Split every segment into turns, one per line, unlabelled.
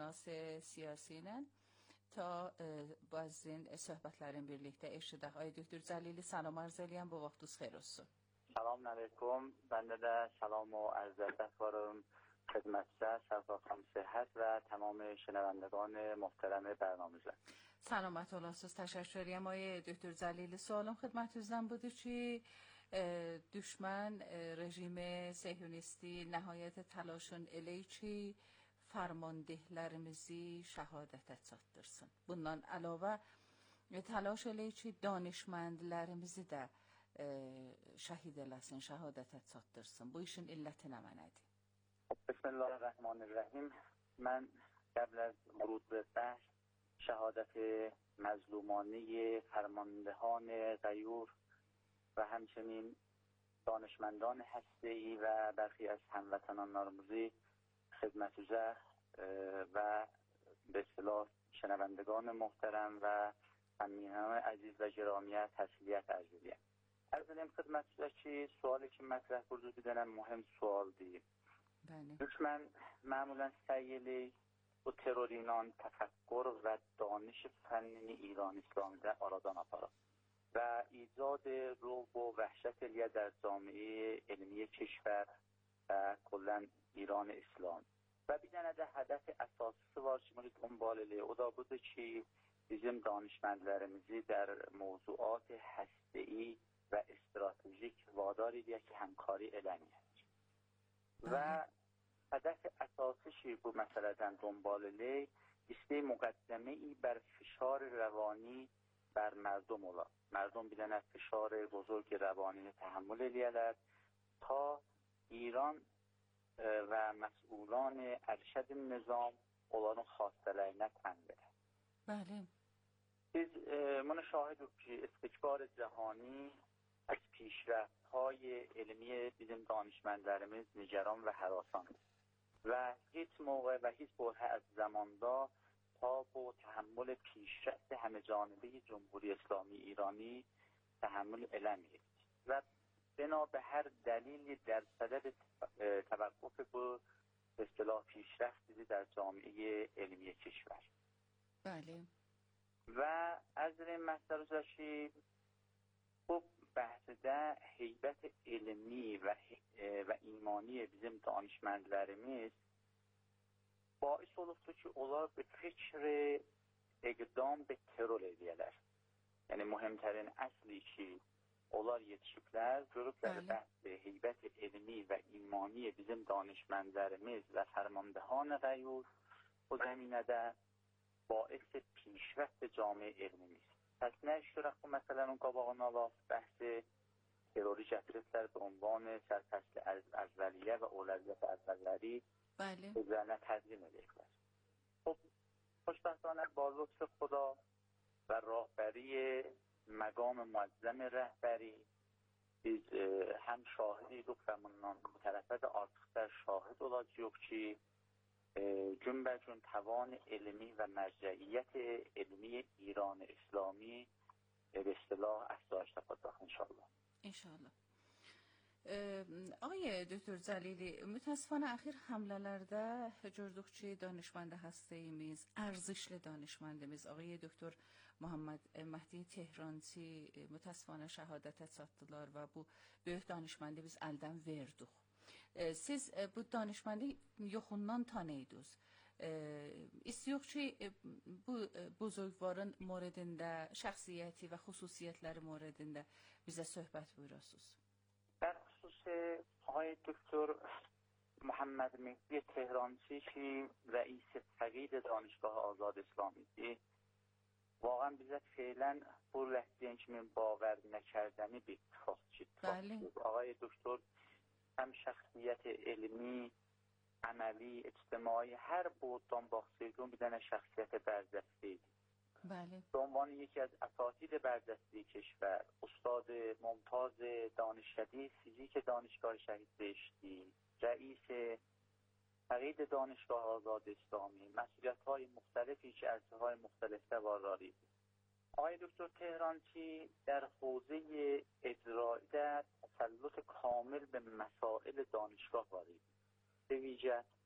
roşşünas siyasiylə ta bazı söhbətlərin birlikdə eşidək. Ay Dr. Cəlili, salam arz eləyəm, bu vaxtınız xeyir olsun.
Salam aleyküm. Bende de selam و عرض ادب varım خدمتçiler, sağlıklı sıhhat ve tamam şenevendگان محترم برنامه.
Salamat olasınız, təşəkkür edirəm. Ay Dr. Cəlili, sualım xidmətinizdən budur ki, düşmən rejimi, sehyonisti nəhayət təlaşın elə ki, فرماندهlərimizi şəhadətə çatdırsın. Bundan əlavə təlaş elə ki, danışmandlərimizi də şəhid eləsin, şəhadətə çatdırsın. Bu işin illəti nə mənədir?
Bismillahirrahmanirrahim. Mən qəbl az ورود به بحث شهادت مظلومانه فرماندهان غیور و همچنین دانشمندان هسته‌ای و برخی از هموطنانlarımızı خدمتوزه و به اصطلاح شنوندگان محترم و هممیهنان عزیز و گرامی تسلیت عرض می‌کنم. عرض می‌کنم خدمتوزه که سوالی که مطرح بوده بدونم مهم سوال دی.
بله.
دشمن معمولا سعی bu terörüyle tefekkür ve danış fennini İran İslam'da aradan aparır. Ve ایجاد رعب و وحشت علیه در جامعه علمی کشور و کلا ایران اسلام و بیدن ده هدف اساسی var که ما دنبال الیه o da budur ki bizim danışmandlarımızı در موضوعات هسته‌ای و استراتژیک وادار edək ki همکاری eləməyək. و هدف اساسیش bu məsələdən دنبال الیه ایسته مقدمه‌ای بر فشار روانی بر مردم olar. مردم بیدن فشار بزرگ روانی تحمل الیه‌lər تا ایران و مسئولان ارشد نظام onların خواستələrinə تن بده.
بله.
biz شاهدیم که استکبار جهانی از پیشرفت‌های علمی bizim danışmandlarımız نگران و هراسان و هیچ موقع و هیچ بره از زماندا تا با تحمل پیشرفت همه جانبه جمهوری اسلامی ایرانی تحمل علمی و بنا به هر دلیلی در صدد توقف به اصطلاح پیشرفتی در جامعه علمی کشور.
بله.
و از این مسئله زاشی bu bəhsdə heybət elmi və imani bizim danışmandlarımız باعث olubdur ki, onlar bir fikr iqdam bir terör edəyələr. Yəni, mühümtərin əsli ki, onlar yetişiblər, görüblər bəhs heybət elmi və imani bizim danışmandlarımız və fərmandehan qəyyur bu zəminədə باعث پیشرفت جامعه علمی است. پس نه اشتراک bu məsələnin qabağını alaq, bəhsi terörü gətiriblər به عنوان sərfəsli əvvəliyyə və oləviyyət əvvəlləri üzərinə təzlim edəklər. خب خوشبختانه با لطف خدا و راهبری مقام معظم رهبری biz هم şahidiyik və bundan bu tərəfə də artıqda şahid olacağıq ki جنبشون توان علمی و مرجعیت علمی ایران اسلامی به اصطلاح افزایش خواهد انشالله.
انشالله. آقای دکتر جلیلی، متاسفانه اخیر حملelerde gördük ki danışmanda hastayımız, ارزشli danışmandımız آقای دکتر محمد مهدی تهرانچی متاسفانه şəhadətə çatdılar və bu böyük danışmandımız əldən verdik. Siz bu danışmanı yoxundan tanıydınız. İstiyor ki bu buzurgvarın موردində, şəxsiyyəti və xüsusiyyətləri موردində bizə söhbət buyurasınız.
در خصوص آقای دکتر محمد مهدی تهرانچی که رئیس فقید دانشگاه آزاد اسلامی است واقعا بیزد فعلا bu rəhbərliyin kimi باور نکردنی bir اتفاق
بله.
آقای دکتر هم شخصیت علمی، عملی، اجتماعی هر بودتان باخسیدون بیدن شخصیت برجسته.
بله.
به عنوان یکی از اساتید برجسته کشور، استاد ممتاز دانشکده فیزیک دانشگاه شهید بهشتی، رئیس فقید دانشگاه آزاد اسلامی، مسئولیت‌های مختلفی که عرصه‌های مختلف دارید. آقای دکتر تهرانچی در حوزه اجرایی در تسلط کامل به مسائل دانشگاه وارد. به ویژه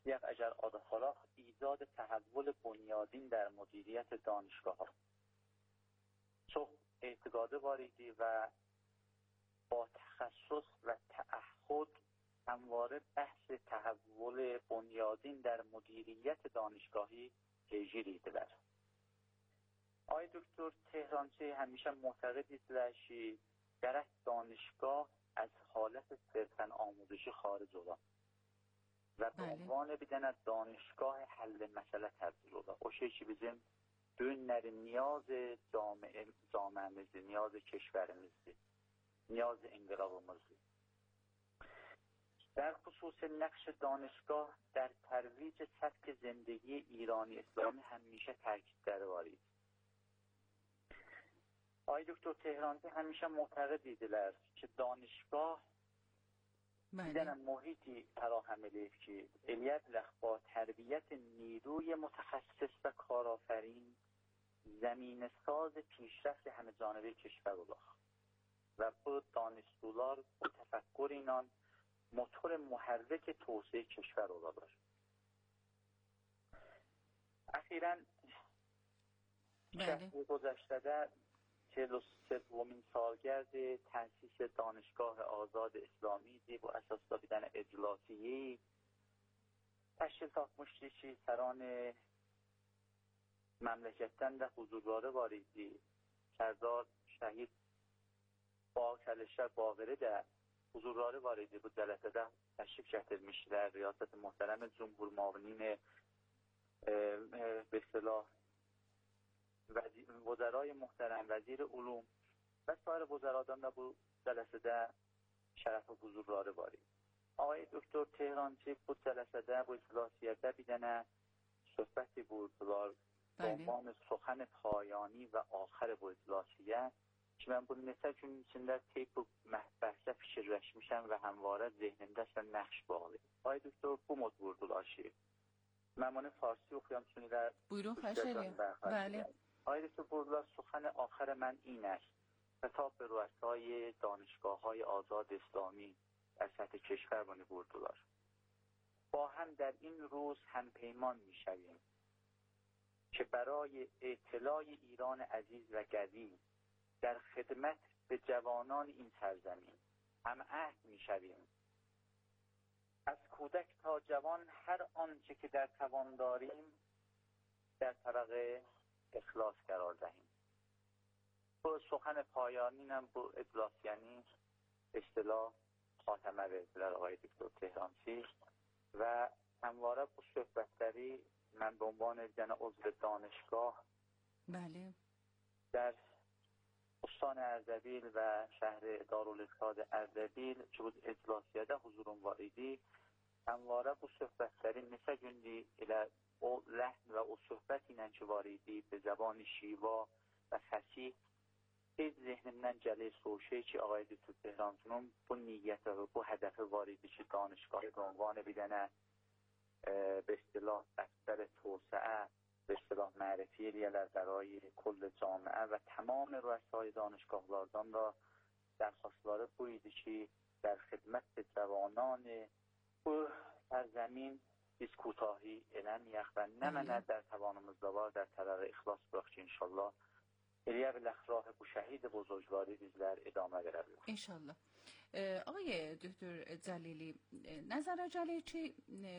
یک اجر آدخالاق ایجاد تحول بنیادین در مدیریت دانشگاه ها. چون اعتقاد واردی و با تخصص و تعهد همواره بحث تحول بنیادین در مدیریت دانشگاهی پیگیری دارد. آقای دکتر تهرانچی همیشه معتقد است در دانشگاه از حالت صرفاً آموزشی خارج شده و به عنوان بدن دانشگاه حل مسئله تبدیل شده. o şey ki bizim ürünlerin نیاز جامعemizdir, نیاز کشورمizdir, نیاز انقلابımızdır. در خصوص نقش دانشگاه در ترویج سبک زندگی ایرانی اسلامی همیشه تاکید درباره آقای دکتر تهرانی همیشه معتقد ایدیler که دانشگاه دیدن محیطی فراهم eləyib ki eləyə bilər با تربیت نیروی متخصص و کارآفرین زمین ساز پیشرفت همه جانبه کشور olaq و bu دانشجوlar bu تفکر اینان موتور محرک توسعه کشور olabilir. اخیراً شهر گذشته 43مین سالگرد تأسیس دانشگاه آزاد اسلامی دی bu əsasda bir dənə iclasiyi təşkil tapmışdı ki, سران məmləkətdən də huzurları var idi. Sərdar Şəhid Bağçəlişlər Bağırı da huzurları var idi. Bu cələsədə təşrif gətirmişlər. Riyasət-i Muhterəm Cumhur Mavinin به اصطلاح وزرای محترم وزیر علوم و سایر وزرادان da bu cələsədə şərəf və huzurları var idi. آقای دکتر تهرانچی bu cələsədə bu iclasiyyətdə bir dənə söhbəti buyurdular. عنوان سخن پایانی و آخر bu iclasiyyə ki mən bu neçə gün içində bu bəhsə fikirləşmişəm və həmvarə zehnimdə nəqş bağlayıb. آقای دکتر bu mod vurdular ki من فارسی oxuyam üçün ilə
buyurun xahiş edirəm. Bəli.
آقای دکتر بردار سخن آخر من این است. خطاب به رؤسای دانشگاه‌های آزاد اسلامی در سطح کشور بردار. با هم در این روز همپیمان می‌شویم که برای اطلاع ایران عزیز و قوی در خدمت به جوانان این سرزمین هم عهد می‌شویم. از کودک تا جوان هر آنچه که در توان داریم در طبق اخلاص قرار دهیم. bu سخن پایانی هم bu اجلاسیانی اصطلاح خاتمه verdilər آقای دکتر تهرانچی و همواره bu söhbətləri من به عنوان عضو دانشگاه
بله
در استان اردبیل و شهر دارالافتا اردبیل که بود اجلاسیده حضورم var idi همواره bu söhbətləri neçə gündür elə o ləhn və o söhbət ilə ki var idi به زبان شیوا و فصیح tez zehnimdən gəlir o şey ki آقای دکتر تهرانچının bu niyyət və bu hədəfi var idi ki دانشگاه به عنوان bir dənə به اصطلاح بستر توسعه به اصطلاح معرفی eləyələr برای کل جامعه و تمام رؤسای دانشگاهlardan da درخواستları bu idi ki در خدمت جوانان bu سرزمین biz کوتاهی eləməyək və nə mənə در توانımızda var در طرق اخلاص bıraq ki inşallah eləyə bilək راه bu şəhid بزرگواری bizlər ادامه verərik.
انشالله. آقای دکتر جلیلی نظر جلیلی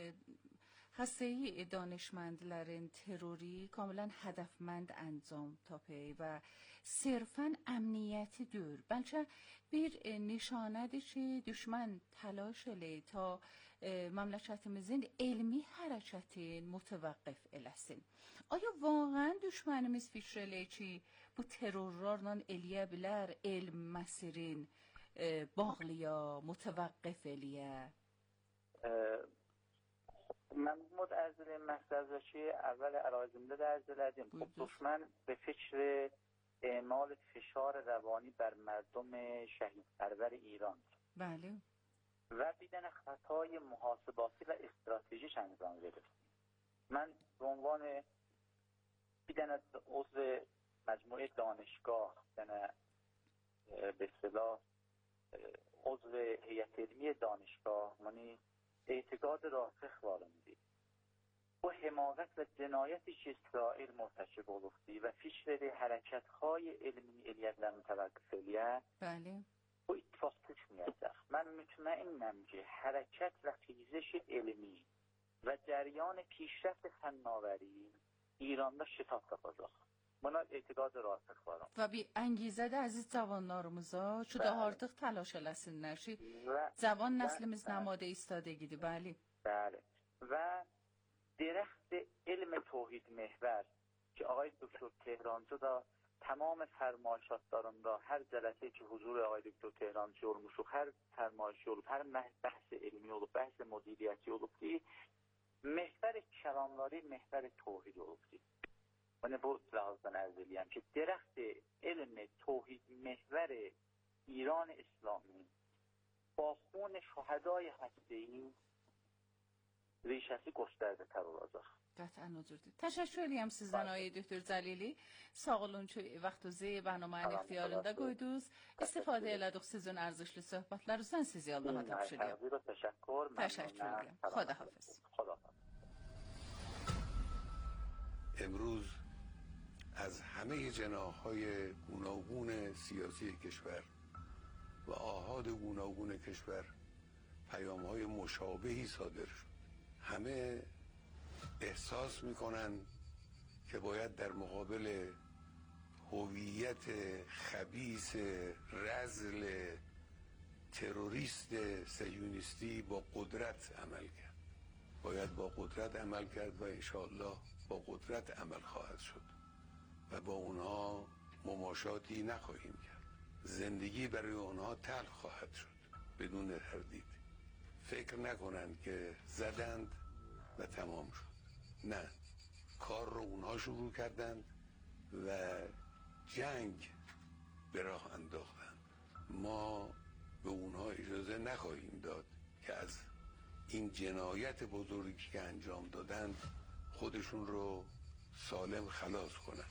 هسته دانشمندlerin terörü kamilen hedefmend انجام تاپی و صرفاً امنیتی دور بلکه bir نشانه که düşman تلاش eli تا مملکتimizin علمی حرکتی متوقف eləsin. آیا واقعا düşmanımız fikir eli ki bu terörlerle eləyə bilər elm məsirin bağlıya, متوقف eləyə؟
من بود عرض مختصرشی اول عرایزمده در عرض لدیم. خب دشمن به فکر اعمال فشار روانی بر مردم شهید پرور ایران
بله
و دیدن خطای محاسباتی و استراتژیش انجام گرفت. من به عنوان دیدن عضو مجموعه دانشگاه دیدن به اصطلاح عضو هیئت علمی دانشگاه منی اعتقاد راسخ وارم دید bu həmaqət və cinayəti ki İsrail مرتکب olubdu və fikrədi hərəkətهای elmi eləyədlər mütəvəqqif eləyə,
بله
bu ittifaq düşməyəcək. Mən mütməinnəm ki, hərəkət və xیزش elmi və cəryan پیشرفت فناوری İranda şitab tapacaq. Buna etiqad rasiq varım.
و bir انگیزه də əziz cavanlarımıza şu da artıq təlaş eləsinlər ki, cavan nəslimiz nəmadə istadegidir, bəli.
Bəli. Və درخت علم توحید محور که آقای دکتر تهرانچو da tamam فرمایشاتlarında hər cələsə ki huzur آقای دکتر تهرانچو olmuş, hər فرمایشی olub, hər bəhs elmi olub, bəhs مدیریتی olub ki, محور کلامداری محور توحید olubdur. Yəni bu lazımdan ərz eləyəm ki, درخت علم توحید محور ایران اسلامی با خون شهدای هسته‌ای ریشəsi göstərdiklər olacaq.
قطعا حضور دید. تشکر eləyəm sizdən آقای دکتر جلیلی. Sağ olun ki vaxtınızı برنامهnin ixtiyarında qoydunuz. İstifadə elədik sizin ərzişli söhbətlərinizdən sizi Allaha tapşırıyorum. Təşəkkür edirəm. Xudahafiz.
امروز از همه جناح‌های گوناگون سیاسی کشور و آحاد گوناگون کشور پیام‌های مشابهی صادر شد. همه احساس می‌کنند که باید در مقابل هویت خبیث رذل تروریست صهیونیستی با قدرت عمل کرد. باید با قدرت عمل کرد و انشاءالله با قدرت عمل خواهد شد و با اونها مماشاتی نخواهیم کرد. زندگی برای اونها تلخ خواهد شد بدون تردید. فکر نکنند که زدند و تمام شد. نه، کار رو اونها شروع کردند و جنگ به راه انداختند. ما به اونها اجازه نخواهیم داد که از این جنایت بزرگی که انجام دادند خودشون رو سالم خلاص کنند.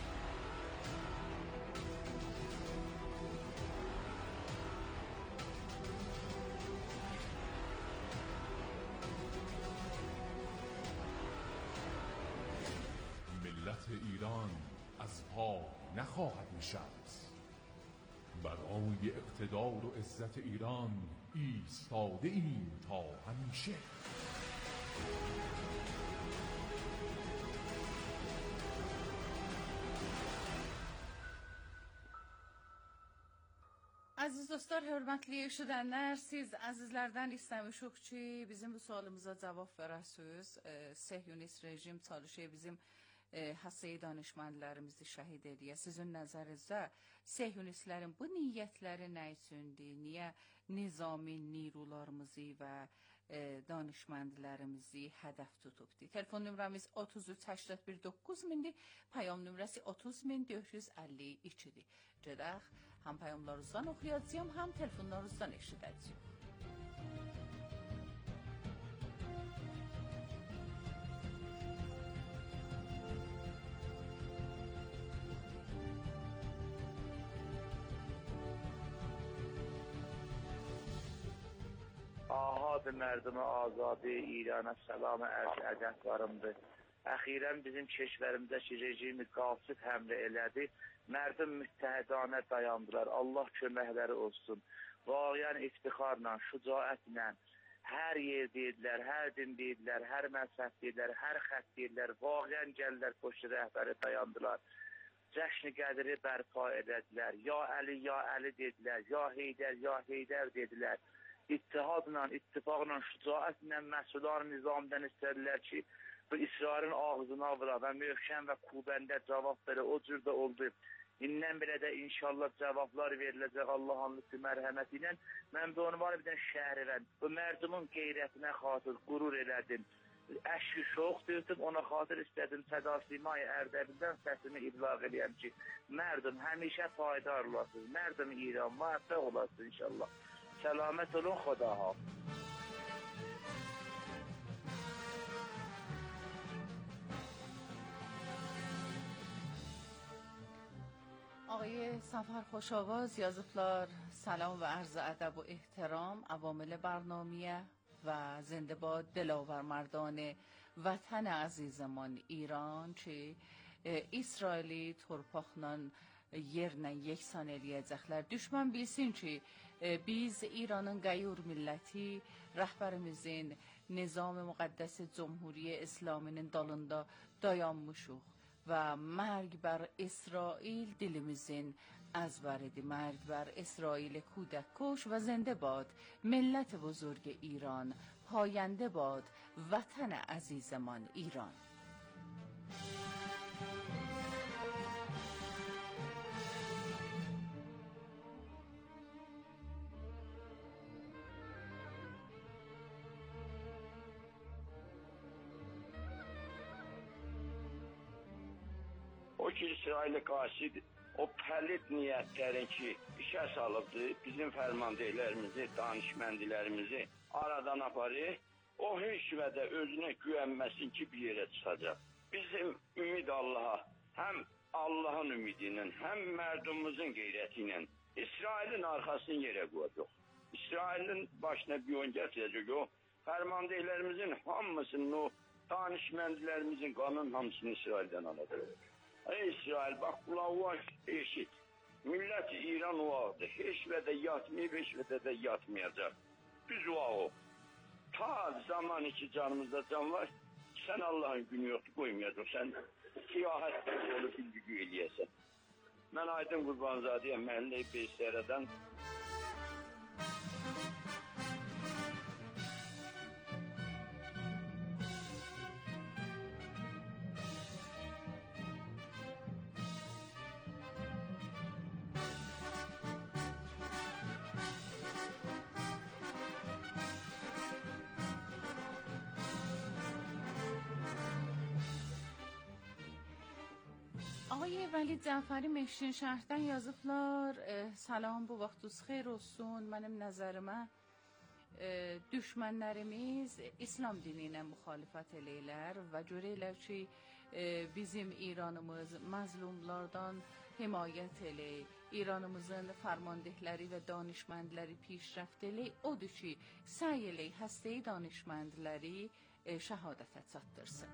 ملت ایران از پا نخواهد نشست. برای اقتدار و عزت ایران ایستاده ایم تا همیشه.
Aziz dostlar, hörmətli eşidənlər, siz əzizlərdən istəmişik ki, bizim bu sualımıza cavab verəsiniz. Sehyonist rejim çalışıyor bizim hastayı danışmanlarımızı şəhid ediyor. Sizin nəzərinizdə sehyonistlərin bu niyyətləri nə üçündür? Niyə nizami nirularımızı və danışmanlarımızı hədəf tutubdur? Telefon nömrəmiz 33819000-dir. Payam nömrəsi 30452-dir. Gedək, həm payamlarınızdan oxuyacağım, həm telefonlarınızdan eşidəcəyim.
آحاد مردم آزاد ایران سلام عرض ədəblarımdır. Əxirən bizim keşvərimdəki rejimi qasib həmlə elədi. Mərdim müttəhidanə dayandılar. Allah köməkləri olsun. Vaqiyən iftixarla, şücaətlə hər yer deyirlər, hər din deyirlər, hər məzhəb deyirlər, hər xət deyirlər. Vaqiyən gəlirlər, poştu rəhbəri dayandılar. Cəşni qədiri bərpa elədilər. Ya Əli dedilər, ya Heydər dedilər. İttihadla, ittifaqla, şücaətlə məhsullar nizamdan istədilər ki, bu İsrailin ağzına vura və möhkəm və qüvvəndə cavab verə, o cür də oldu. İndən belə də inşallah cavablar veriləcək Allah'ın lütfü mərhəməti ilə. Mən də onu var bir dənə şəhərivən, bu mərdumun qeyrətinə xatır, qürur elədim. Əşki şox döydüm, ona xatır istədim, Səda-Simay Ərdəbildən səsimi iblaq eləyəm ki, mərdum həmişə payidar olasınız, mərdum İran, müvəffəq olasınız inşallah. Səlamət olun, Xudaha.
آقای سفر خوشآواز yazıblar. سلام و عرض ادب و احترام عوامل برنامه و زنده باد دلاور مردان vatan azizman İran ki İsraili torpaqla yerlə yeksan eləyəcəklər. Düşmən bilsin ki biz İranın qəyyur milləti, rəhbərimizin Nizam Müqəddəs Cumhuriye İslaminin dalında dayanmışıq və mərg bər İsrail dilimizin ezberidir. مرگ بر اسرائیل کودک کش و زنده باد ملت بزرگ ایران، پاینده باد وطن عزیزمان ایران.
O ki İsrail'e karşı o pəlit niyyətlərin ki işə salıbdır, bizim fərmandehlərimizi, danışməndilərimizi aradan aparır, o heç vədə özünə güvənməsin ki bir yerə çıxacaq. Bizim ümid Allaha, həm Allahın ümidinin, həm mərdumumuzun qeyrəti ilə İsrailin arxasını yerə qoyacaq. İsrailin başına bir oyun gətirəcək, o fərmandehlərimizin hamısının, o danışməndilərimizin qanının hamısını İsraildən alacaq. Ey İsrail, bak kulağı eşit. Millet İran oğadır. Hiç ve de yatmayıp, hiç ve de yatmayacak. Biz oğağı. Ta zaman içi canımızda can var. Sen Allah'ın günü yoktu koymayacak. Sen siyahat olup bilgi eləyəsən. Ben Aydın Qurbanzadəyə Məhəllə-i Beysərədən
آقای ولی جعفری مشین şəhərdən yazıblar. Salam, bu vaxtınız xeyir olsun. Mənim nəzərimə düşmənlərimiz İslam dini ilə müxalifət eləyirlər və görürlər ki bizim İranımız məzlumlardan himayət eləyir. İranımızın fərmandehləri və danışməndləri پیشرفت eləyir. Odur ki, səy eləyir həstəyi danışməndləri şəhadətə çatdırsın.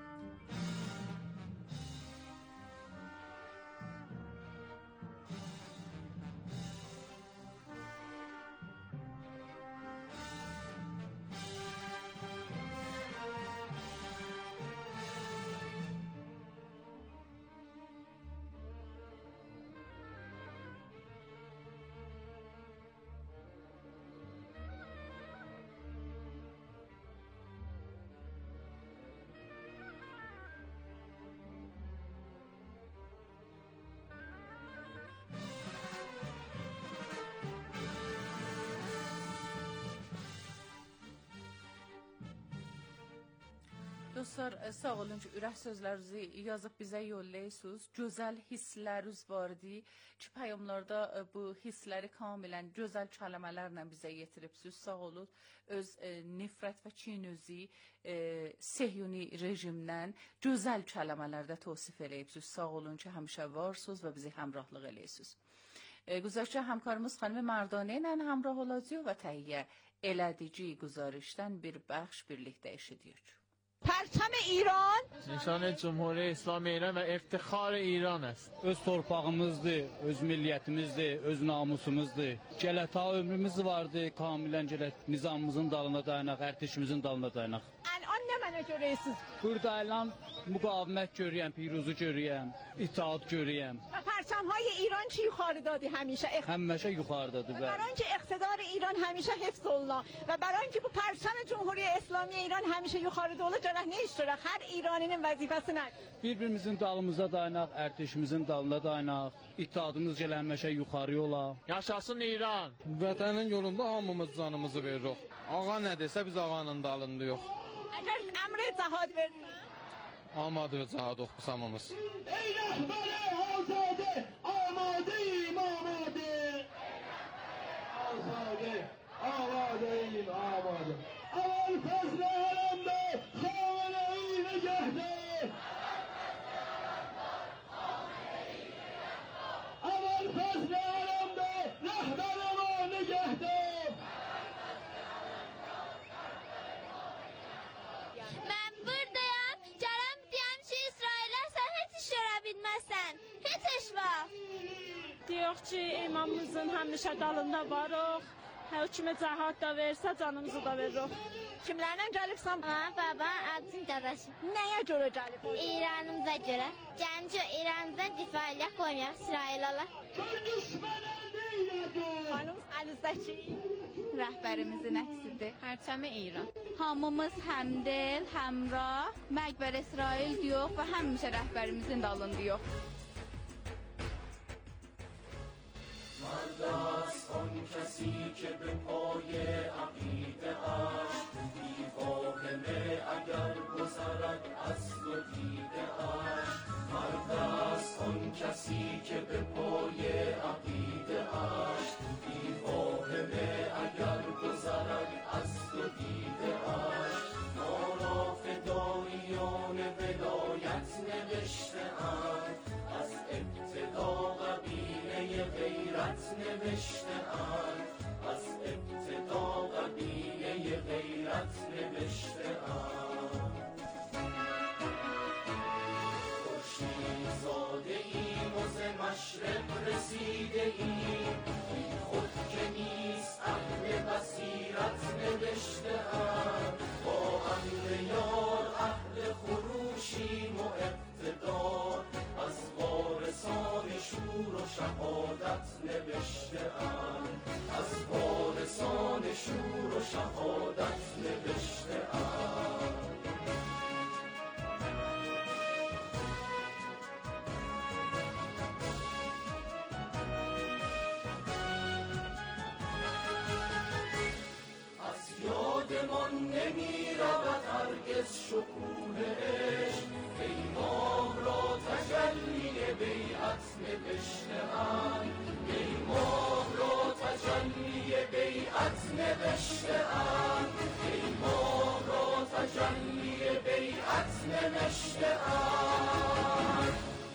Dostlar, sağ olun ki, ürək sözlərinizi yazıb bizə yollayırsınız. Gözəl hissləriniz vardı ki, pəyamlarda bu hissləri kamilən gözəl kəlmələrlə bizə yetiribsiniz. Sağ olun. Öz nifrət və kinüzü Sehyuni rejimdən gözəl kəlmələrdə tavsif eləyibsiniz. Sağ olun ki, həmişə varsınız və bizi həmrahlıq eləyirsiniz. Güzəştə həmkarımız xanım Mərdanə ilə həmrah olacağıq və təhiyyə elədici güzarışdan bir bəxş birlikdə eşidirik.
پرچم ایران
نشان جمهوری اسلامی ایران و افتخار ایران است.
Öz torpağımızdır, öz milliyyətimizdir, öz namusumuzdur. Gələ ta ömrümüz vardı, kamilən gələ nizamımızın dalına dayanaq, ərtişimizin dalına dayanaq.
الان نه منو görüyorsunuz.
Burada elan müqavimət görüyəm, piruzu görüyəm, itaat görüyəm.
و پرچم های ایران چی yukarı دادی همیشه
Həmişə yuxarıdadır.
برای اینکه اقتدار ایران همیشه حفظ الله و برای اینکه bu پرچم جمهوری اسلامی ایران همیشه yukarı dolu canah ne iştirak her İraninin vazifesine.
Bir-birimizin dalımıza dayanaq, ərtişimizin dalına dayanaq, itaatımız gələ həmişə yuxarı ola.
Yaşasın İran.
Vətənin yolunda hamımız canımızı veririk. Ağa nə desə biz ağanın dalındayıq.
اگر امر جهاد verdin.
Amadı və cihadıq biz hamımız.
Ey rəhbər azadə, amadeyim amadə. Azadə, amadeyim amadə. Aval fəzl aləmdə, xanə-i nigəhdə. Aval fəzl aləmdə, rəhbər-əma nigəhdə.
Mən burada etməsən, heç vaxt.
Deyək ki, imamımızın həmişə dalında varıq. Hökmü cəhad da versə, canımızı da veririk.
Kimlərlə gəlibsən?
Baba, abim, dadaşım.
Nəyə görə gəlib?
İranımıza görə. Gəlim ki, İranımızdan difa eləyək, qoymayaq İsrail olar.
Xanım Əlizəki
rəhbərimizin əksidir. Pərçəmi İran. Hamımız həmdil, həmrah, Məqbər İsrail diyor və həmişə rəhbərimizin dalındayıq.
مرداس آن کسی که به پای عقیده اش بی واهمه اگر گذرد از دو دیده اش مرداس آن کسی که به پای عقیده اش بی واهمه اگر گذرد از دو دیده اش ما را فداییان ولایت نوشته اند از ابتدا غیرت نوشته اند از ابتدا قبیله غیرت نوشته اند خورشید زاده ایم و ز مشرق رسیده ایم بی خود که نیست اهل بصیرت نوشته اند با امر یار اهل خروشیم و اقتدار از وارثان شور و شهادت نوشته اند از وارثان شور و شهادت نوشته اند از یادمان نمی رود هرگز شکوه عشق پیمان را تجلی بیعت نوشته اند پیمان را تجلی بیعت نوشته اند پیمان را تجلی بیعت نوشته اند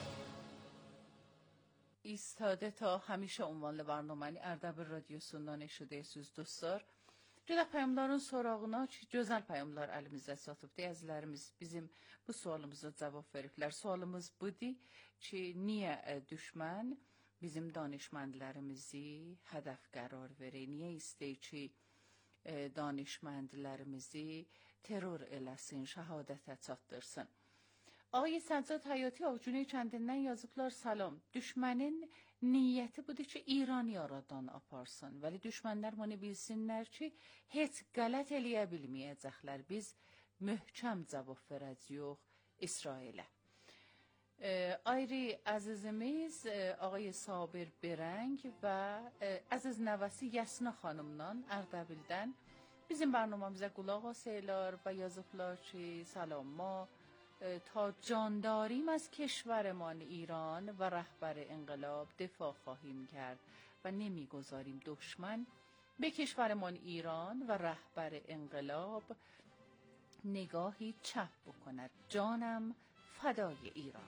ایستاده تا hamisha ünvanlı barnomani Ardabil Radyosu'ndan eşidə siz dostlar. Gedək peyamların sorağına gözəl peyamlar əlimizdə satıbdı. Əzizlərimiz bizim bu sualımıza cavab veriblər. Sualımız budur ki, niyə düşmən bizim danışmandlarımızı hədəf qərar verir? Niyə istəyir ki, danışmandlarımızı terror eləsin, şəhadətə çatdırsın? Ağay Səccad Həyati Avcuni kəndindən yazıblar salam. Düşmənin niyyəti budur ki, İran yaradan aparsın. Vəli düşmənlər bunu bilsinlər ki, heç qələt eləyə bilməyəcəklər. Biz möhkəm cavab verəcəyik İsrailə. Ayrı əzizimiz Ağay Sabir Berəng və əziz nəvəsi Yasna xanımdan Ərdəbildən bizim برنامه‌مizə qulaq asırlar və yazıblar ki, salam ما تا جان داریم از کشورمان ایران و رهبر انقلاب دفاع خواهیم کرد و نمیگذاریم دشمن به کشورمان ایران و رهبر انقلاب نگاهی چپ بکند. جانم فدای ایران.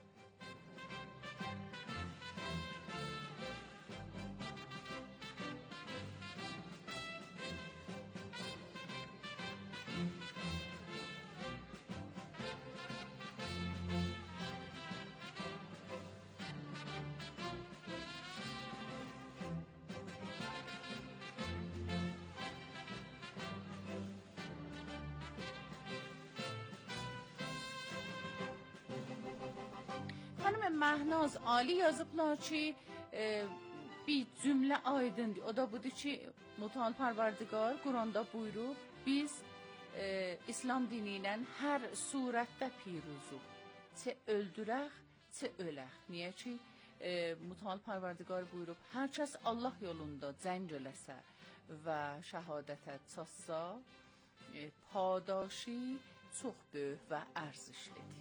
خانم مهناز عالی yazıblar ki bir cümlə aydındır. O da budur ki, Mutal Parvardigar Quranda buyurub, biz İslam dini ilə hər surətdə piruzuq. Çə öldürək, çə ölək. Niyə ki, Mutal Parvardigar buyurub, hər kəs Allah yolunda cəng eləsə və şəhadətə çatsa, padaşi çox böyük və ərzişlidir.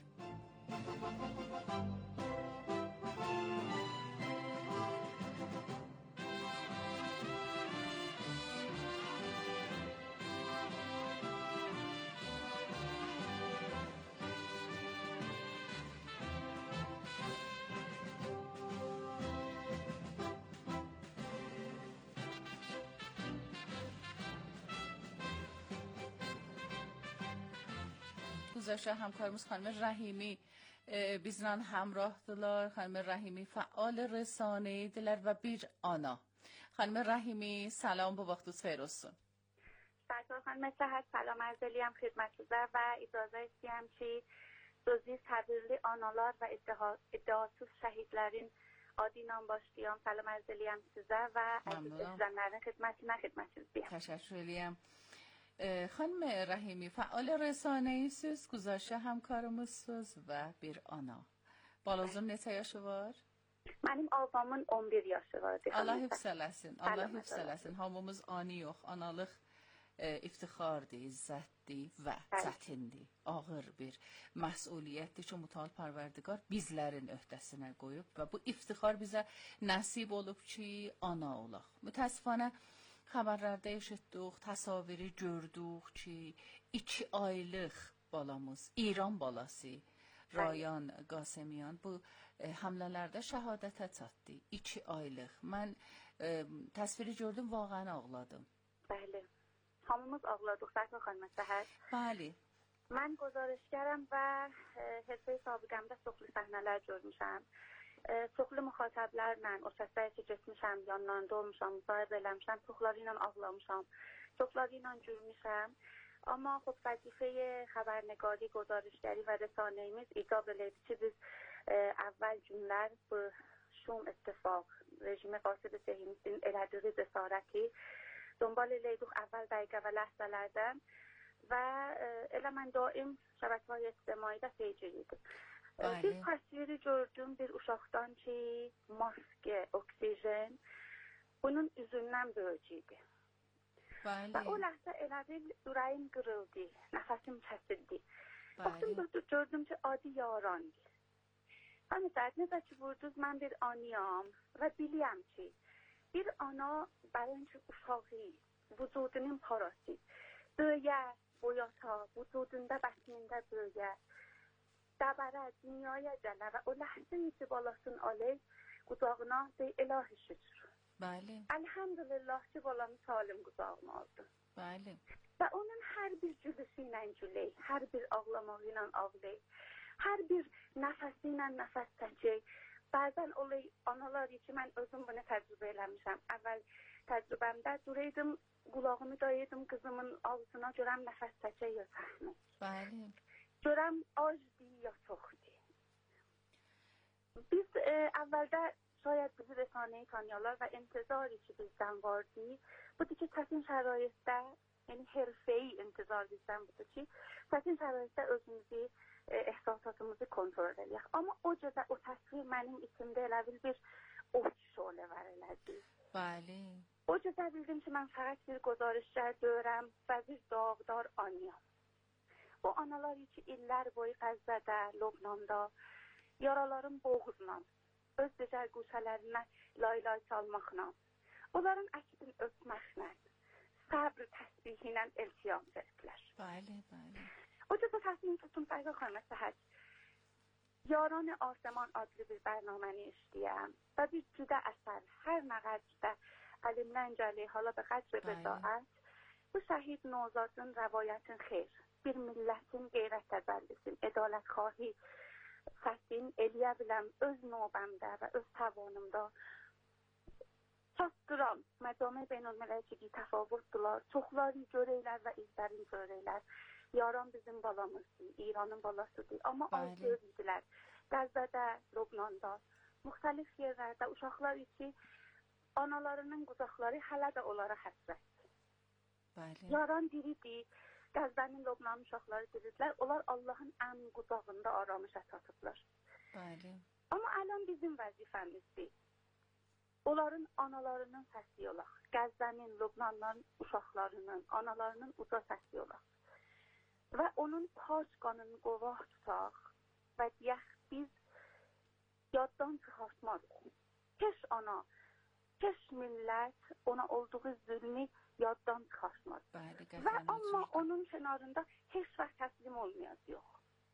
گذاشته همکارمız خانم رحیمی bizden همراهdılar. خانم رحیمی فعال رسانه دلر و bir ana. خانم رحیمی سلام bu vaxtınız xeyir olsun.
سلام خانم سحر، سلام arz eləyəm xidmətinizə və icazə istəyəm ki, sözü səbirli analar və iddiasız şəhidlərin adı ilə başlayam. Salam arz eləyəm sizə və əziz izləyənlərin xidmətinizdəyəm.
Təşəkkür eləyəm. خانم رحیمی فعال رسانه‌ایسiniz، گذاشته همکارımızsınız və bir ana. Balazın neçə yaşı var?
Mənim abamın 11 yaşı var.
Allah hifz eləsin. Allah hifz eləsin. Hamımız ani yox, analıq iftixardır, izzətdir və çətindir. Ağır bir məsuliyyətdir ki, Mütəal Pərverdigar bizlərin öhdəsinə qoyub və bu iftixar bizə nəsib olub ki, ana olaq. Mütəəssifanə xəbərlərdə eşitdik, təsaviri gördük ki, 2 aylıq balamız, İran balası Rayan Qasemiyan bu həmlələrdə şəhadətə çatdı. 2 aylıq. Mən təsviri gördüm, vaqəən ağladım.
Bəli. Hamımız ağladıq, Səhra xanım Səhər.
Bəli.
Mən güzarışgərəm və hərfəy sabiqəmdə çoxlu səhnələr görmüşəm. Çoxlu müxatəblərlə, o səslər ki, getmişəm, yanlarında olmuşam, müsahibə eləmişəm, çoxları ilə ağlamışam, çoxları ilə gülmüşəm. Amma xub vəzifəyə xəbərnegari, güzarışgəri və rəsanəyimiz icab elədi ki, biz əvvəl günlər bu şum ittifaq, rejimi qasid Sehimizin elədiği cəsarəti دنبال لیدوخ اول دقیقه و لحظه‌lərdən və elə mən daim şəbəkələr ictimai də seyirciydim. Bir təsviri gördüm bir uşaqdan ki, maske, oksijen bunun üzündən böyücüydü. Və o ləhzə elə bil ürəyim qırıldı, nəfəsim kəsildi. Baxdım gördüm ki, adi yarandı. Hani necə ki vurdunuz, mən bir aniyam və biliyəm ki, bir ana برای اینکه uşağı vücudunun parası böyür, boyata, vücudunda bətnində böyür, dəbərə, dünyaya gələ və o ləhzəni ki, balasını alır, qucağına deyir, ilahi şükür.
Bəli.
Elhamdülillah ki, balamı salim qucağına aldı.
Bəli.
Və onun hər bir gülüsü ilə gülür, hər bir ağlamağı ilə ağlayır, hər bir nəfəsi ilə nəfəs çəkir. Bəzən olur analar ki, mən özüm bunu təcrübə eləmişəm. Əvvəl təcrübəmdə duraydım, qulağımı dayaydım qızımın ağzına, görəm nəfəs çəkir ya çəkmir.
Bəli.
Görəm azdır ya çoxdur. Biz əvvəldə şayad bizi rəsanəyi tanıyarlar və intizarı ki bizdən vardı. Budur ki, çətin şəraitdə, yəni hərfəyi intizar bizdən budur ki, çətin şəraitdə özümüzü ehsasatımızı kontrol edək. Amma o cədə o təsvir mənim içimdə elə bir oç şölə var elədi.
Bəli.
O cədə bildim ki, mən fəqət bir güzarışgər deyirəm və bir dağdar anıyam. O analar ki, illər boyu Qəzzədə, Lübnanda, yaraların boğuzla, öz gözəl quşələrinə laylay çalmaqla, onların əksini öpməklə, səbr təsbihi ilə eltiyam verdilər.
Bəli, bəli.
O cədə təsbihini tutun Səhra xanım Səhər. Yaran Arsaman adlı bir bərnaməni işləyəm və bir cüdə əsər, hər nə qədrdə əlimdən gəlir, hala və qədr bədaət, bu şəhid Nozadın rəvayətin xeyr, bir millətin qeyrət təzəllisin, ədalət xahi səsin eləyə biləm öz növbəmdə və öz təvanımda çatdıram. Mədamə beynəlmələkçiliyi təfavütdülər, çoxları görəylər və izlərin görəylər. Yaran bizim balamızdır, İranın balasıdır. Amma az gördülər. Qəzzədə, Lübnanda, müxtəlif yerlərdə uşaqlar ki, analarının qucaqları hələ də onlara həsrət. Yaran diridir, Qəzzənin, Lübnanın uşaqları diridilər. Onlar Allahın ən qucağında aramışa çatıblar. Amma ələn bizim vəzifəmizdir. Onların analarının səsi olaq. Qəzzənin, Lübnanların uşaqlarının, analarının uca səsi olaq. Və onun paç qanını qovaq tutaq və deyək, biz yaddan çıxartmarıq. Heç ana, heç millət ona olduğu zülmü yaddan çıxartmaz. Və amma onun kənarında heç vaxt təslim olmayacaq.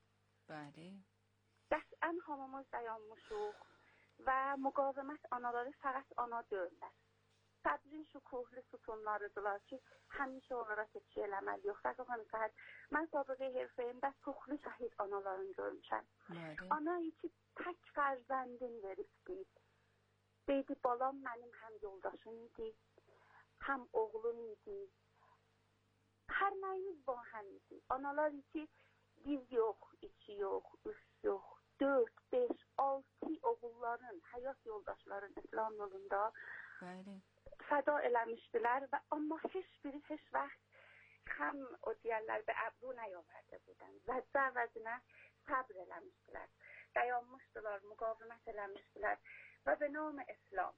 Qəsdən hamımız dayanmışıq və müqavimət anaları fəqət ana deyirlər. səbrin şükuhlu sütunlarıdılar ki, həmişə onlara seçki eləməli yox. Fəqə xanım Səhət, mən sabıqı herfəyimdə çoxlu şəhid analarını görmüşəm. Ana iki tək fərzəndin veribdi. Deydi, balam mənim həm yoldaşım idi, həm oğlum idi. Hər nəyimiz bu həm idi. Analar iki biz yox, iki yox, üç yox, 4, 5, 6 oğulların, həyat yoldaşların İslam yolunda fəda eləmişdilər və amma heç biri heç vaxt həm o deyərlər bir əbru nəyaverdə budən. Zəccə əvəzinə səbr eləmişdilər, dayanmışdılar, müqavimət eləmişdilər və be nam İslam.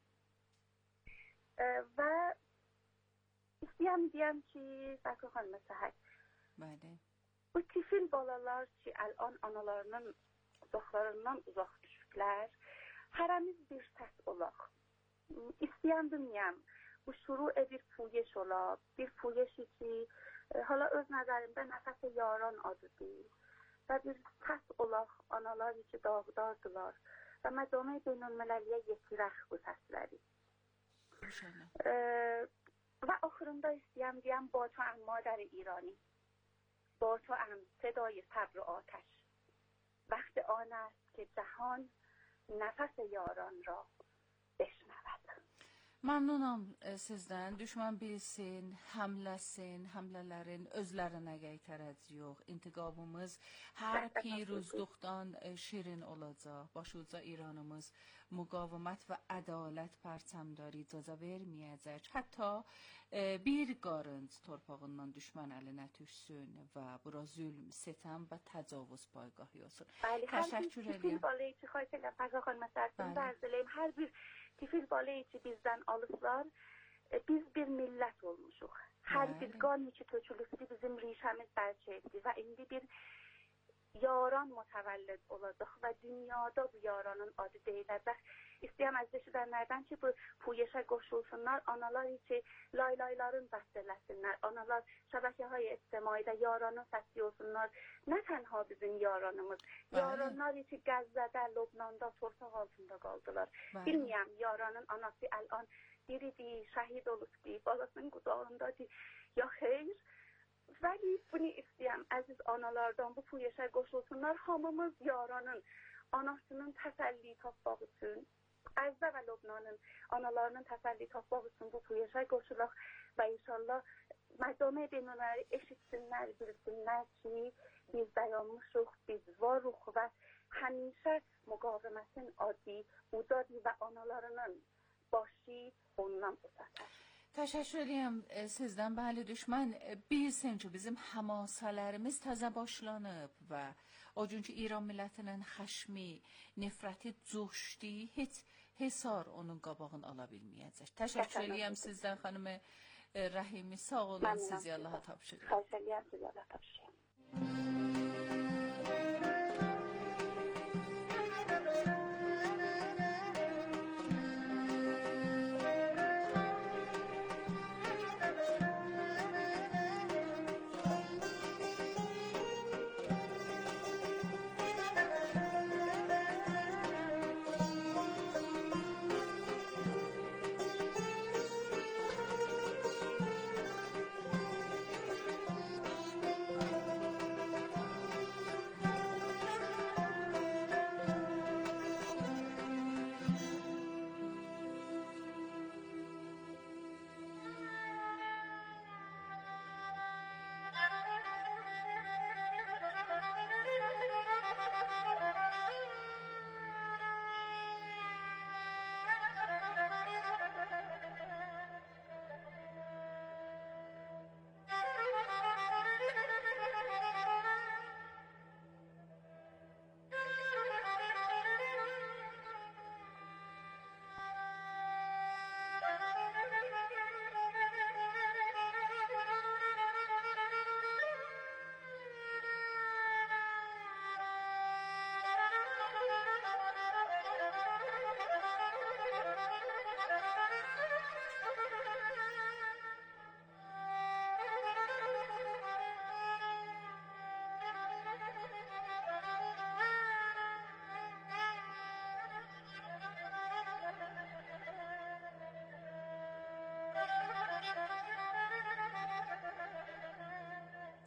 Və istəyəm deyəm ki, Fəqə xanım Səhət, bu tifil balalar ki, ələn analarının uzaqlarından uzaq düşüblər, hərəmiz bir səs olaq. İstəyəm bilməyəm, bu şuru bir puyəş olaq, bir puyəşi ki, hala öz nəzərimdə nəfəsə yaran adıdır və bir səs olaq, analar ki, dağdardılar və məcamə beynəlməliyə yetirək bu səsləri. Və axırında istəyəm deyəm, با تو ام مادر ایرانی، با تو ام صدای صبر و آتش، وقت آن است که جهان نفس یاران را بشنود.
Məmnunam sizdən. Düşmən bilsin, həmləsin, həmlələrin özlərinə qaytaracaq yox. İntiqamımız hər piruzluqdan şirin olacaq. Başuca İranımız müqavimət və ədalət pərçəmdarı icazə verməyəcək. Hətta bir qarınc torpağından düşmən əlinə düşsün və bura zülm, setəm və təcavüz paygahı olsun. Təşəkkür edirəm.
Hər bir tifil balayı ki bizdən alıblar, biz bir millət olmuşuq. Hər bir qan ki tökülübdü bizim rişəmiz bərçə etdi və indi bir yaran mütəvəllid olacaq və dünyada bu yaranın adı deyiləcək. İstəyəm əzizləşənlərdən ki, bu puyəşə qoşulsunlar, analar ki, laylayların bəst eləsinlər, analar şəbəkəyə ictimaidə yaranın səsi olsunlar. Nə tənha bizim yaranımız, yaranlar ki, Qəzzədə, Lubnanda, torpaq altında qaldılar. Bilməyəm, yaranın anası ələn diridir, şəhid olubdur, balasının qudağındadır, ya xeyr. Vəli bunu istəyəm, əziz analardan bu puyəşə qoşulsunlar, hamımız yaranın anasının təsəlli tapmaq üçün, Əzdə və Lubnanın analarının təsəlli tapmaq üçün bu puyəşə qoşulaq və inşallah məcamə beynəlləri eşitsinlər, bilsinlər ki, biz dayanmışıq, biz varıq və həmişə müqavimətin adi, udadi və analarının başı ondan uzatır.
Təşəkkür edirəm sizdən. Bəli, düşmən bilsin ki, bizim həmasələrimiz təzə başlanıb və o günkü İran millətinin xəşmi, nifrəti coşdu, heç hesar onun qabağını ala bilməyəcək. Təşəkkür edirəm sizdən, xanım Rəhimi. Sağ olun, sizi Allaha tapşırıram.
Xahiş edirəm, sizi Allaha tapşırıram.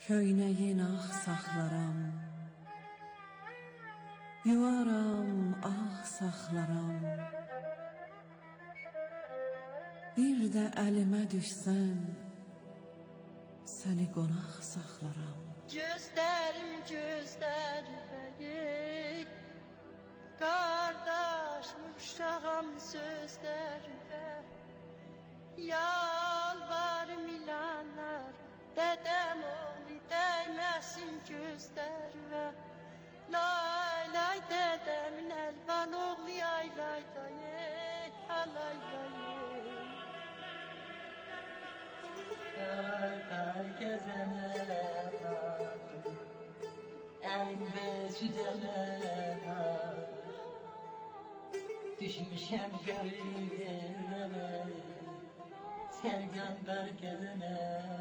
Köynəyi ağ saxlaram, yuvaram ağ saxlaram. Bir də əlimə düşsən, səni qonaq saxlaram.
Gözlərim gözlərimə, qardaşım uşağam sözlərimə. Yalvarım ilanlar, dədəm oğlu dəyməsin gözlərimə. Lay lay dədəmin əlvan oğlu yay lay lay halay lay. Ay ay gezene elimde sütene düşmüşem gönlüme sevdan merkezine.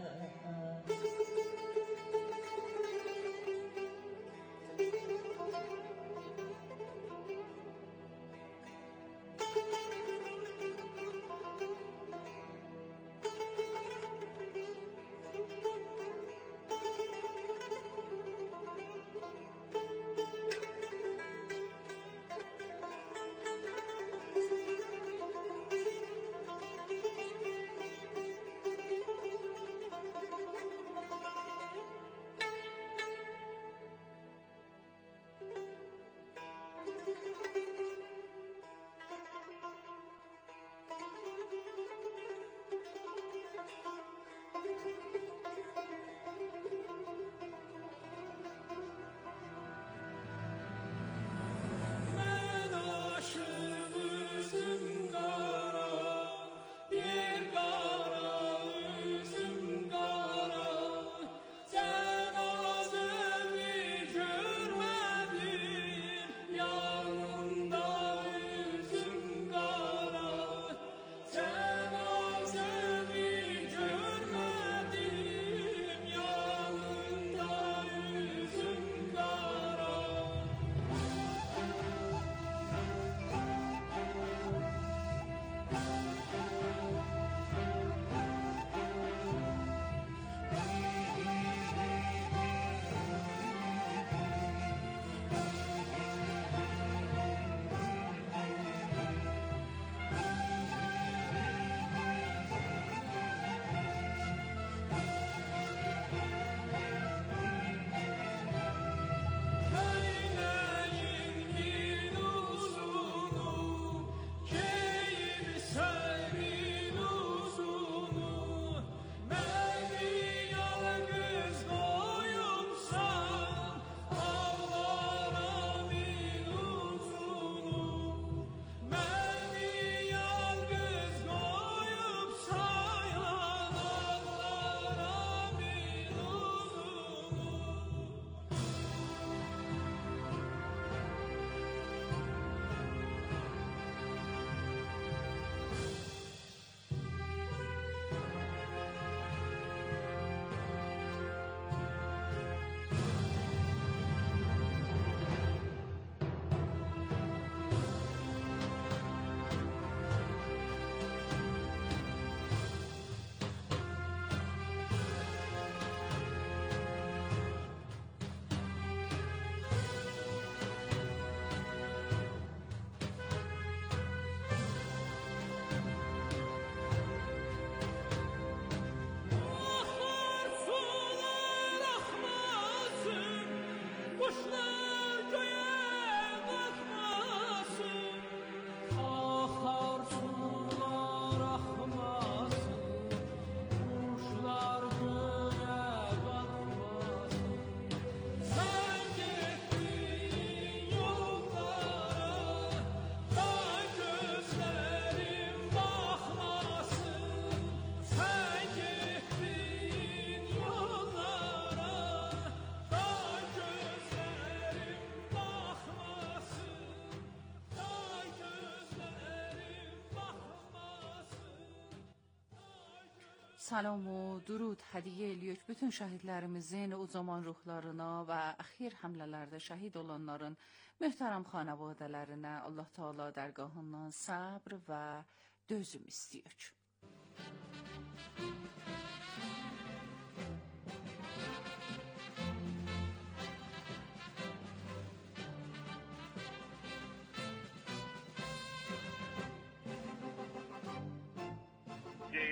Salam و درود hediye ediyoruz bütün şehitlerimizin o zaman ruhlarına ve ahir hamlelerde şehit olanların muhterem xanavadalarına Allah Teala dergahından sabr ve dözüm istiyor.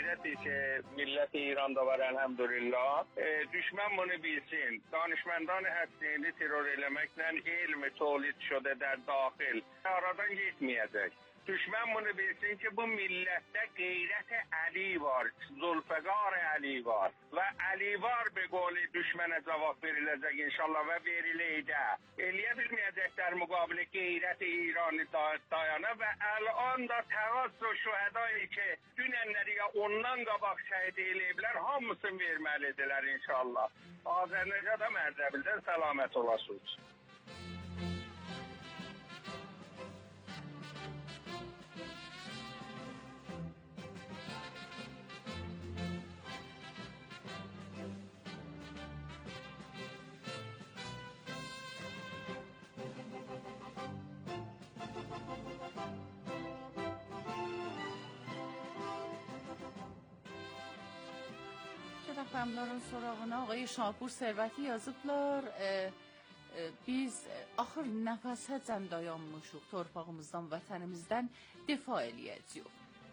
qeyrəti ki, millət İranda var, elhamdülillah. Düşmən bunu bilsin. Danışmandan həssini terror eləməklə elmi tolid şudə der daxil. Aradan getməyəcək. Düşmən bunu bilsin ki, bu millətdə qeyrət-i Əli var, Zülfiqar Əli var və Əli var be qoli düşmənə cavab veriləcək inşallah və veriləydə. Eləyə bilməyəcəklər müqabili qeyrət-i İranı dayana və əlan da təqassü şühədayı ki, dünənləri ya ondan qabaq şəhid eləyiblər, hamısını verməlidirlər inşallah. Azərbaycanda Mərdəbildən səlamət olasınız.
Rəqəmlərin sorağına ağay Şapur Sərvəti yazıblar. Biz axır nəfəsəcən dayanmışıq, torpağımızdan, vətənimizdən difa eləyəcəyik.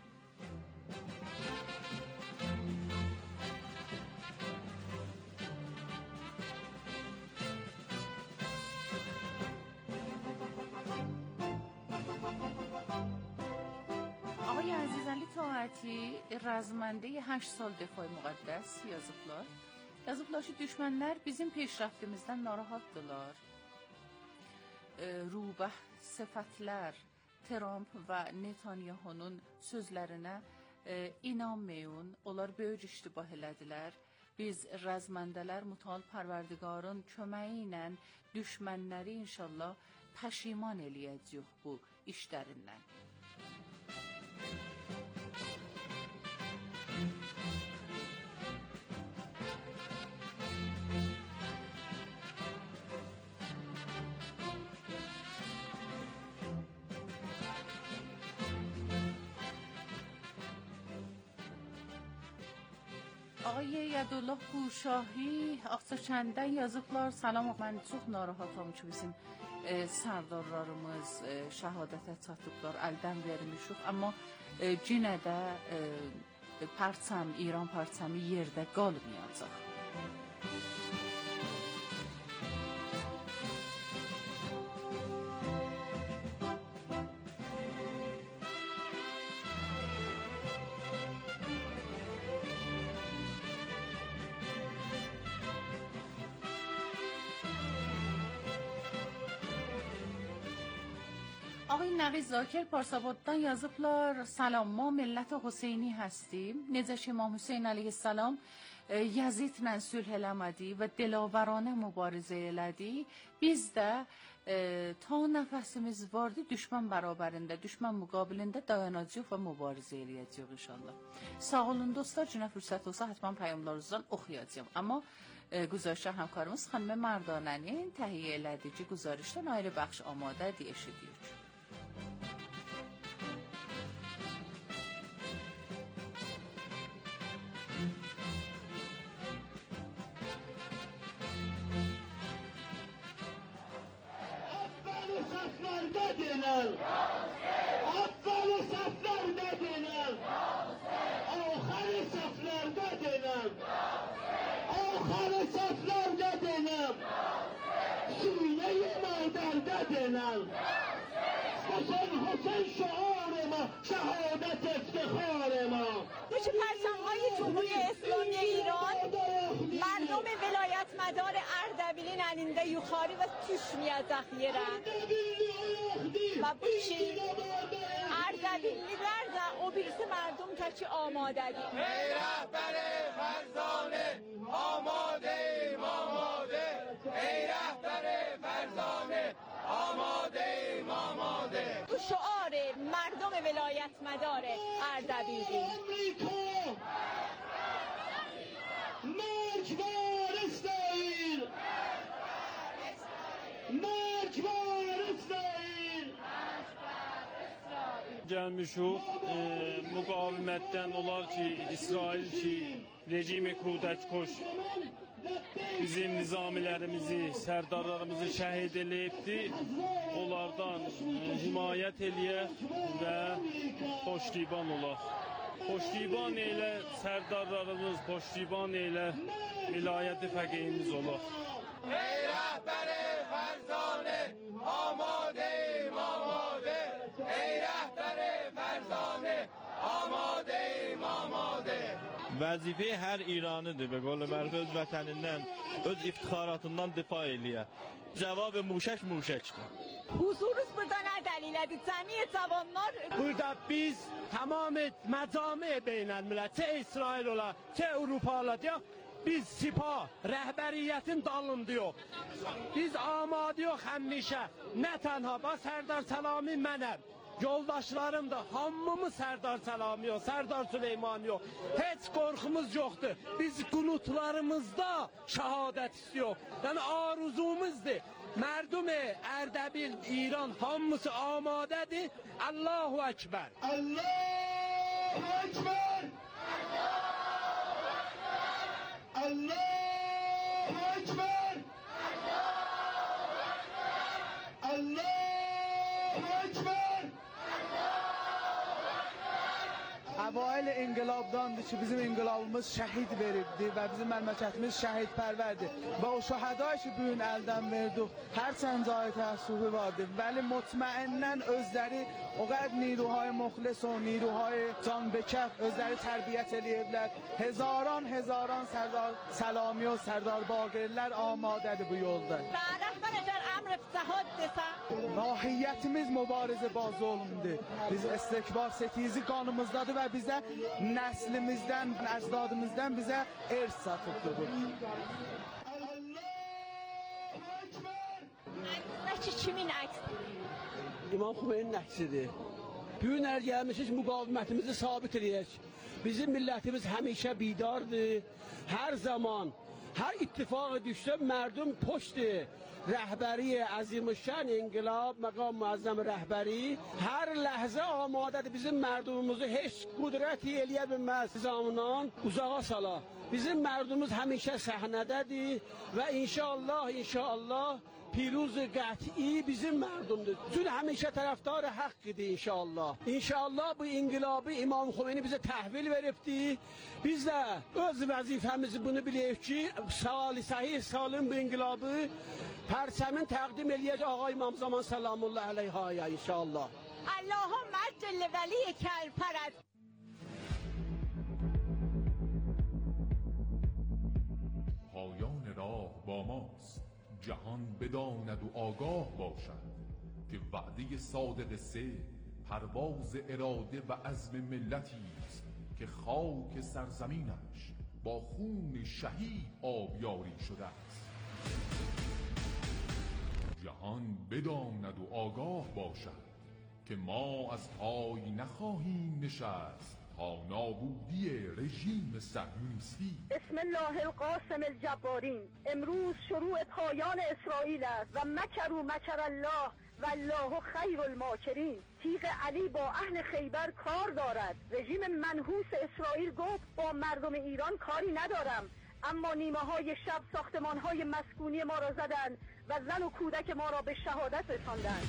آقای عزیزعلی طاعتی رزمنده 8 سال دفاع مقدس yazıblar ki düşmənlər bizim peşraftimizdən narahatdılar. Rubah sıfatlar Trump və Netanyahu'nun sözlərinə inanmayın. Onlar böyük iştibah elədilər. Biz rəzməndələr mutal Pərverdigarın köməyi ilə düşmənləri inşallah pəşiman eləyəcəyik bu işlərindən. آقای یدالله پورشاهی Ağçaçəndən yazıblar. Salam, mən çox narahatam ki, bizim sərdarlarımız şəhadətə çatıblar, əldən vermişik. Amma yenə də İran parçamı yerdə qalmayacaq. آقای نقی زاکر پارسابادdan yazıblar. Salam, ما ملت حسینی هستیم. Necə İmam Hüseyn əleyhissalam Yazidlə sülh eləmədi və dilaveranə mübarizə elədi. Biz də ta nəfəsimiz vardı düşmən bərabərində, düşmən müqabilində dayanacağıq və mübarizə eləyəcəyik inşallah. Sağ olun dostlar, günə fürsət olsa həttəmən pəyamlarınızdan oxuyacağım. Amma güzarışlar həmkarımız xanım Mərdanənin təhiyyə elədiyi ki, güzarışdan ayrı bəxş amadə eşidirik.
Avvalı saflarda dönel, ahirı saflarda dönel, ahirı saflarda dönel, suyne-i maderde dönel. Hasan şuarıma, şehadet iftihارıma.
نوش پرچم‌های جمهوری اسلامی ایران مردم ولایت مدار اردبیلی نننده یوخاری و توش میاد ذخیره و بچی اردبیلیler de o birisi merdum keçi amadədir.
Ey rəhbər Fərzanə, amadəyim, amadə. Ey rəhbər Fərzanə, amadəyim, amadə.
Bu şعار مردم ولایت مدار اردبیلی.
مرگبار اسرائیل، مرگبار اسرائیل.
Gəlmişik, müqavimətdən olar ki, İsrail ki, rejimi kudət koş, bizim nizamilərimizi, sərdarlarımızı şəhid eləyibdi, onlardan himayət eləyək və xoşliban olaq. Poştiban eyle sərdarlarımız, poştiban eyle vilayət fəqihimiz olaq.
Ey rəhbər Fərzanə, amadeyim, amade. Ey rəhbər Fərzanə, amadeyim, amade.
Vəzifə hər İranlıdır və qol mərhum öz vətənindən, öz iftixaratından difa eləyə. Cavab muşəkdir.
Huzurunuz burada nə dəlilədir? Cəmi cavanlar
burada biz tamam məcami beynəlmiləl, çə İsrail ola, çə Avropa ola deyək, biz sipah, rəhbəriyyətin dalındayıq. Biz amadıyıq həmişə. Nə tənha, Sərdar Səlami mənəm. Yoldaşlarım da hamımız Sərdar Səlami yox, Sərdar Süleyman yox. Heç qorxumuz yoxdur. Biz qunutlarımızda şəhadət istiyor. Yəni arzumuzdur. Mərdum-i Ərdəbil, İran hamısı amadədir. Allahu Ekber.
Allahu Ekber. Allahu Ekber. Allahu Ekber.
Əvail inqilabdandır ki, bizim inqilabımız şəhid verildi və bizim məmləkətimiz şəhidpərvərdir. Və o şəhədayı ki, bugün əldən verdik, hərçənd cayı təəssüfü vardır. Vəli mutmainnən özləri o qədər niruhay muxlis o niruhay canbəkəf özləri tərbiyyət eləyiblər. Hezaran Sərdar Səlami o Sərdar Baqirlər amadədir bu yolda.
Və rəhbər əgər əmr cəhad desə,
mahiyyətimiz mübarizə ba zulmdur. Biz istikbar setizi qanımızdadır və bizə nəslimizdən, əcdadımızdan bizə ers satıbdır bu.
Nəki kimin əksdir?
İmam Xümeynin əksidir. Bugün gəlmişik müqavimətimizi sabit edək. Bizim millətimiz həmişə bidardır. Hər zaman, hər ittifaqa düşsə mərdum poşdur. Rəhbəri əzimüşşən inqilab, məqam müəzzəm rəhbəri hər ləhzə amadədir. Bizim mərdumumuzu heç qudrəti eləyə bilməz. Nizamından uzağa sala. Bizim mərdumumuz həmişə səhnədədir və inşallah piruz qəti bizim mərdumdur. Çünki həmişə tərəfdarı haqq idi inşallah. İnşallah bu inqilabı İmam Xümeyni bizə təhvil veribdir. Biz də öz vəzifəmizi bunu biləyik ki, sahih salim bu inqilabı pərçəmin təqdim eləyəcək Ağa İmam Zaman Səlamullah əleyhaya inşallah.
Allahümme əcəlli vəliyə kərpərət.
پایان راه با ماست، جهان بداند و آگاه باشد که وعده صادق سه پرواز اراده و عزم ملتی است که خاک سرزمینش با خون شهید آبیاری شده است. جهان بداند و آگاه باشد که ما از پای نخواهیم نشست تا نابودی رژیم صهیونیستی.
بسم الله القاسم الجبارین. امروز شروع پایان اسرائیل است و مکروا مکر الله و الله خیر الماکرین. تیغ علی با اهل خیبر کار دارد. رژیم منحوس اسرائیل گفت با مردم ایران کاری ندارم، اما نیمه های شب ساختمان های مسکونی ما را زدند و زن و کودک ما را به شهادت رساندند.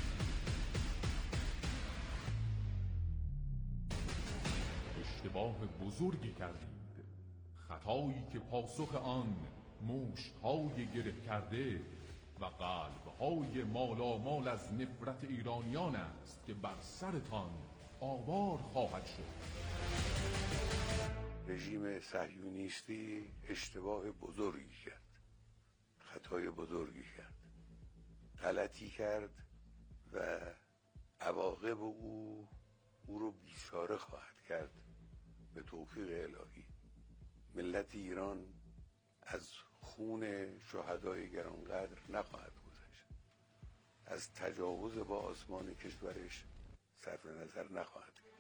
اشتباه بزرگی کردید، خطایی که پاسخ آن مشت‌های گره کرده و قلب‌های مالامال از نفرت ایرانیان است که بر سرتان آوار خواهد شد.
رژیم صهیونیستی اشتباه بزرگی کرد، خطای بزرگی کرد، غلطی کرد و عواقب او رو بیچاره خواهد کرد. به توفیق الهی ملت ایران از خون شهدای گرانقدر نخواهد گذشت، از تجاوز با آسمان کشورش صرف نظر نخواهد کرد.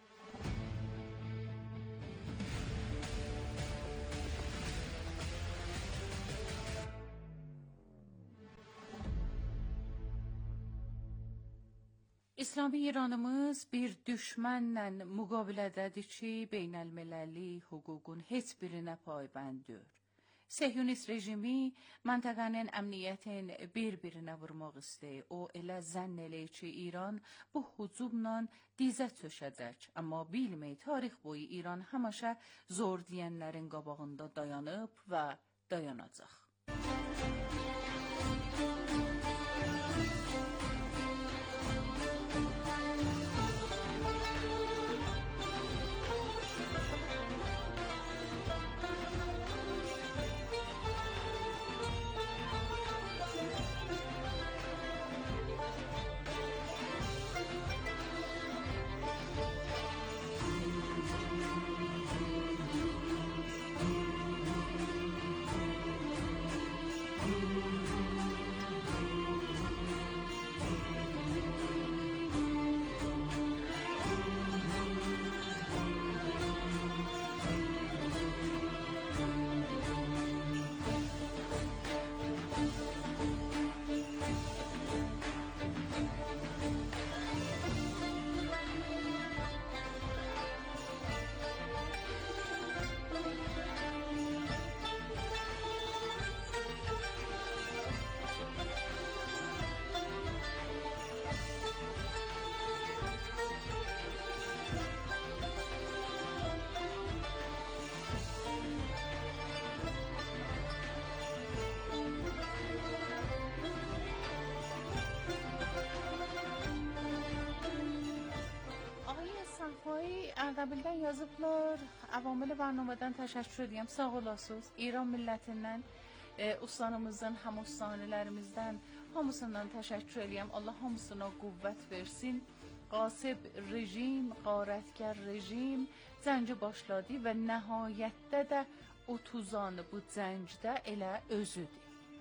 İslami İranımız bir düşmənlə müqabilədədir ki, beynəlmələri hüququn heç birinə paybənddir. Sehiyonist rejimi mantaqanın əmniyyətin bir-birinə vurmaq istəyi, o elə zənn eləyir ki, İran bu hücumla dizə çöşəcək. Amma bilmək, tarix boyu İran həmişə zor deyənlərin qabağında dayanıb və dayanacaq. Ərdəbildən yazıblar, avamlı barnamadan təşəkkür edirəm, sağ olasınız. İran millətindən, ustanımızdan, həm ustanilərimizdən, hamısından təşəkkür edirəm. Allah hamısına qüvvət versin. Qasib rejim, qarətkar rejim cəngi başladı və nəhayətdə də o tuzanı bu cəngdə elə özüdür.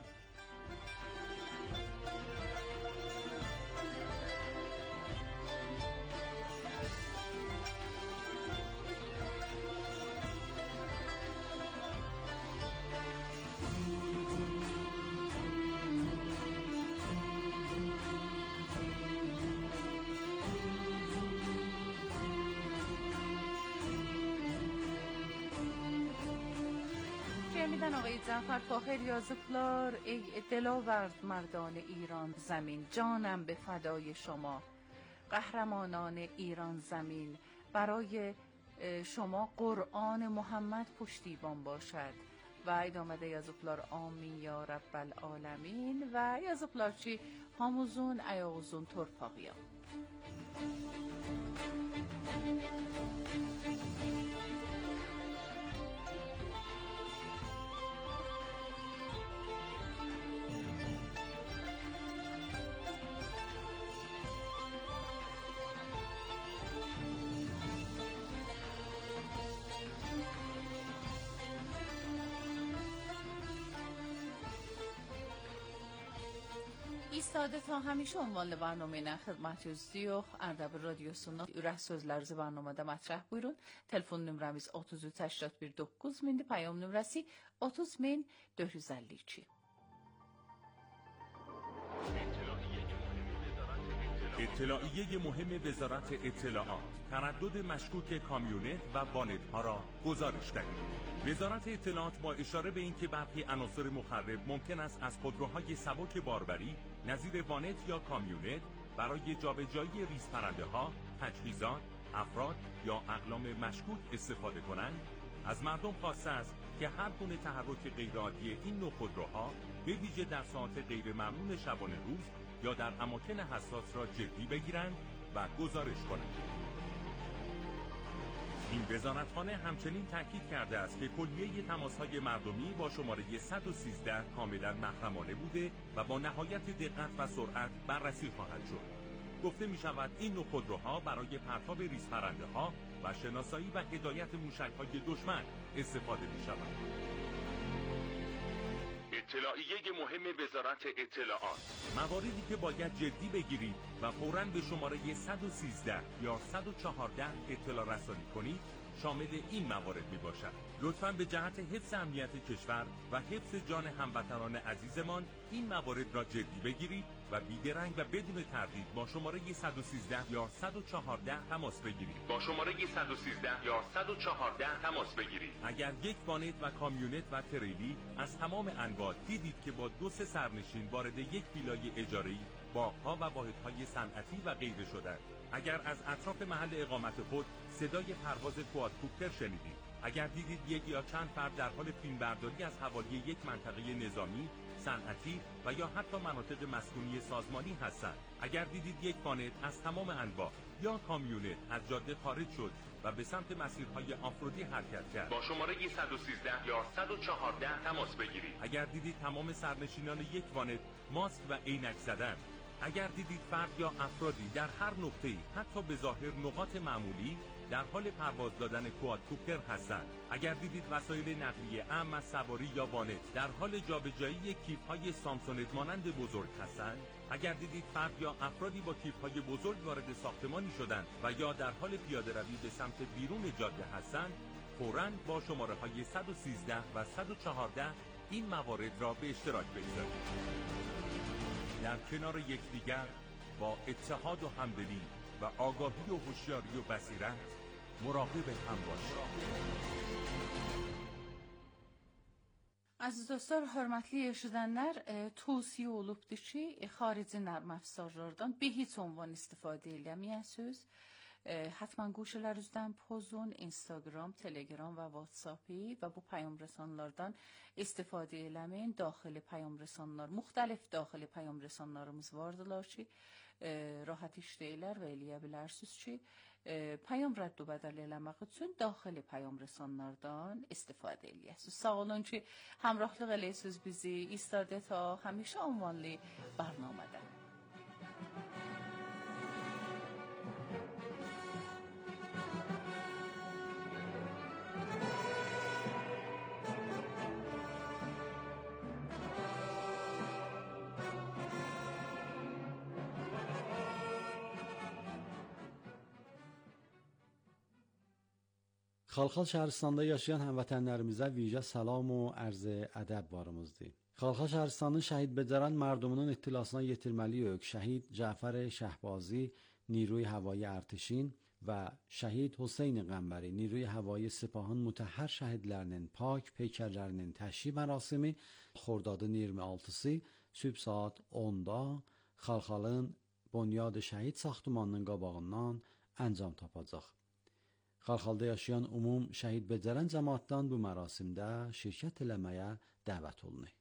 شنیدن آقای جعفر طاهر yazıblar ای دلاورد مردان ایران زمین جانم به فدای شما قهرمانان ایران زمین برای شما قرآن محمد پشتیبان باشد و ادامه yazıblar آمین یا رب العالمین و yazıblar ki hamuzun ayağuzun torpağıya. ایستاده تا همیشه عنوان برنamə xidmət gözləyir. Ərdəbil Radiosunun ürək sözlərinizi برنamədə mətrəh buyurun. Telefon nömrəmiz 33819000, payam nömrəsi 30452.
اطلاعیه مهم وزارت اطلاعات تردد مشکوک کامیونت و وانت‌ها را گزارش دهید. وزارت اطلاعات با اشاره به اینکه برخی عناصر مخرب ممکن است از خودروهای سبک باربری نظیر وانت یا کامیونت برای جابجایی ریزپرنده‌ها، تجهیزات، افراد یا اقلام مشکوک استفاده کنند، از مردم خواسته است که هر گونه تحرک غیرعادی این نوع خودروها به ویژه در ساعات غیر ممنوع شبانه روز یا در اماکن حساس را جدی بگیرند و گزارش کنند. این وزارتخانه همچنین تاکید کرده است که کلیه تماس‌های مردمی با شماره 113 کاملا محرمانه بوده و با نهایت دقت و سرعت بررسی خواهد شد. گفته می شود این نوع خودروها برای پرتاب ریزپرنده‌ها و شناسایی و هدایت موشک‌های دشمن استفاده می شود. اطلاعیه مهم وزارت اطلاعات: مواردی که باید جدی بگیرید و فوراً به شماره 113 یا 114 اطلاع رسانی کنید شامل این موارد می باشد. لطفاً به جهت حفظ امنیت کشور و حفظ جان هموطنان عزیزمان این موارد را جدی بگیرید
و بیدرنگ و بدون تردید با شماره 113 یا 114 تماس بگیرید. با شماره 113 یا 114 تماس بگیرید. اگر یک وانت و کامیونت و تریلی از تمام انواع دیدید که با 2-3 سرنشین وارد یک ویلای اجاره‌ای، باغ‌ها و واحدهای صنعتی و غیره شدند، اگر از اطراف محل اقامت خود صدای پرواز کوادکوپتر شنیدید، اگر دیدید یک یا چند فرد در حال فیلمبرداری از حوالی یک منطقه نظامی، صنعتی و یا حتی مناطق مسکونی سازمانی هستند، اگر دیدید یک وانت از تمام انواع یا کامیونت از جاده خارج شد و به سمت مسیرهای آفرودی حرکت کرد، با شماره 113 یا 114 تماس بگیرید. اگر دیدید تمام سرنشینان یک وانت ماسک و عینک زدند، اگر دیدید فرد یا افرادی در هر نقطه‌ای، حتی به ظاهر نقاط معمولی، در حال پرواز دادن کوادکوپتر هستند، اگر دیدید وسایل نقلیه اعم از سواری یا وانت در حال جابجایی کیف‌های سامسونت مانند بزرگ هستند، اگر دیدید فرد یا افرادی با کیف‌های بزرگ وارد ساختمانی شدند و یا در حال پیاده‌روی به سمت بیرون جاده هستند، فوراً با شماره‌های 113 و 114 این موارد را به اشتراک بگذارید. در کنار یکدیگر با اتحاد و همدلی و آگاهی و هوشیاری و بصیرت مراقب هم باشید.
Aziz dostlar, hörmətli eşidənlər, tövsiyə olubdur ki, xarici nərm əfsarlardan heç ünvan istifadə eləməyəsiniz. حتما گوشلerinizdən pozun, Instagram, Telegram və WhatsApp-ı və bu payam rəsanlardan istifadə eləməyin. Daxili payam rəsanlar, müxtəlif daxili payam rəsanlarımız vardılar ki, rahat işləyirlər və eləyə bilərsiniz ki, payam rədd və bədəl eləmək üçün daxili payam rəsanlardan istifadə eləyəsiniz. Sağ olun ki, həmrəhlıq eləyirsiniz bizi. İstədə ta həmişə ünvanlı برنامədə.
Xalxal şəhəristanda yaşayan həmvətənlərimizə vicə salam و عرض ədəb varımızdır. Xalxal şəhəristanının şəhid becərən mərduminin ittilasına yetirməliyik. Şəhid Cəfər Şəhbazi نیروی هوایی ارتشین و şəhid Hüseyn Qəmbəri نیروی هوایی Sepahın mütəhhər şəhidlərinin pak peykərlərinin təşyib mərasimi Xordadın 26-sı sübh saat 10-da Xalxalın Bunyad Şəhid saxtumanının qabağından əncam tapacaq. Xalxalda yaşayan umum şəhid becərən cəmaatdan bu mərasimdə şirkət eləməyə dəvət olunur.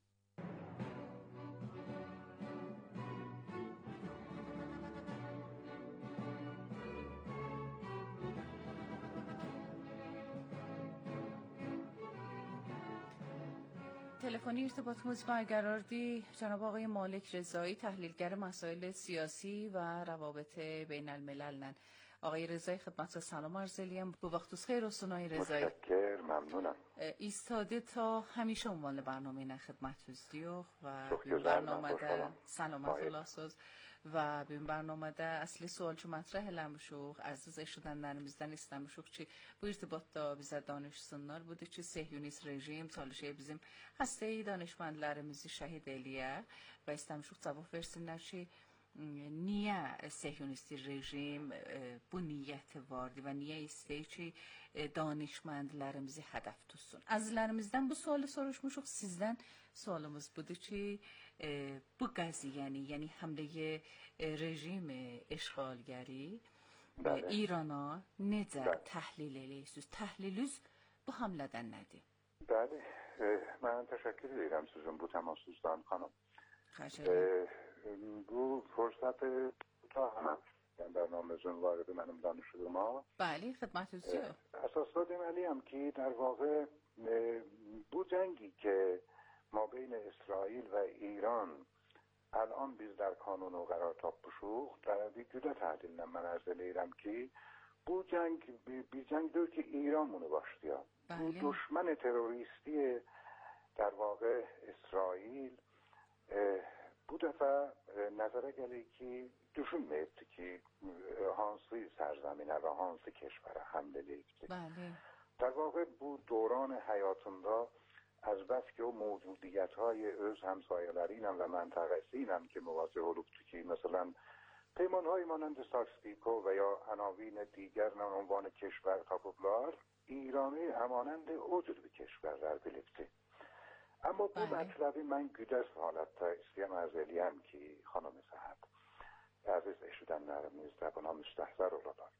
تلفنی ارتباطمون برقراری جناب آقای مالک رضایی تحلیلگر مسائل سیاسی و روابط بین الملل. آقای رضایی خدمت سلام عرض الیم. با وقتوز خیر olsun آقای رضایی.
متشکر، ممنونم.
ایستاده تا همیشه عنوان برنامه نه خدمتوز دیو و به برنامه ده سلامت olasınız و به برنامه ده اصلی سوال چو مطرح eləmişik, aziz eşidənlərimizdən istəmişik ki, bu irtibatda bizə danışsınlar. Budur ki, Sehyonist rejim çalışır bizim xəstəyi danışmanlarımızı şəhid eləyə və istəmişik cavab versinlər ki, niyə Sehyonisti rejim bu niyyəti vardı və niyə istəyir ki, danışmanlarımızı hədəf tutsun. Əzizlərimizdən bu sualı soruşmuşuq. Sizdən sualımız budur ki, bu qəziyyəni, yəni həmləyə rejim işğalgəri İrana necə təhlil eləyirsiniz? Təhliliniz bu hamlədən nədir?
Bəli, mən təşəkkür edirəm sizin bu təmasuzdan xanım.
Xahiş edirəm.
Bu فرصت تا هم برنامه‌تون وارد منم دانشجویان.
بله خدمتتون.
اساسا دیدم که در واقع bu جنگی که ما بین اسرائیل و ایران الان biz در kanun و قرار tapmışıq. Bir güdə təhlillə mən ərz edirəm ki, bu bir cəngdir ki İran bunu başlayır. Bu düşmən teröristi در واقع اسرائیل bu dəfə nəzərə gəlir ki, düşünməyibdi ki, hansı sərzaminə və hansı keşvərə həmlə edibdi. Bəli. در واقع bu dövrən həyatında از بس که او موجودیت های öz همسایه‌لرینم و منطقه سینم که مواضع هلوکتیکی مثلا پیمان های مانند ساکس-پیکو و یا عناوین دیگر عنوان کشور تاپوبلار ایرانی همانند o cür bir keşverler belirtti. Ama bu mətləbi mən güdəs halətdə istəyəm ərz eləyəm ki, xanım Səhət, əziz eşidənlərimiz də buna müstəhzər olurlar.